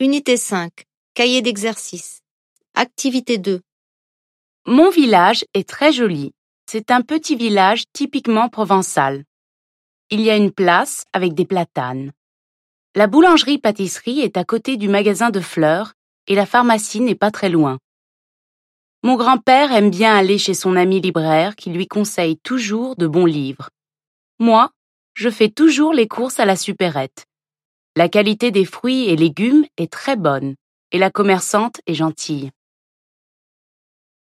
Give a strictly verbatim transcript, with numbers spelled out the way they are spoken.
Unité cinq. Cahier d'exercice. Activité deux. Mon village est très joli. C'est un petit village typiquement provençal. Il y a une place avec des platanes. La boulangerie-pâtisserie est à côté du magasin de fleurs et la pharmacie n'est pas très loin. Mon grand-père aime bien aller chez son ami libraire qui lui conseille toujours de bons livres. Moi, je fais toujours les courses à la supérette. La qualité des fruits et légumes est très bonne et la commerçante est gentille.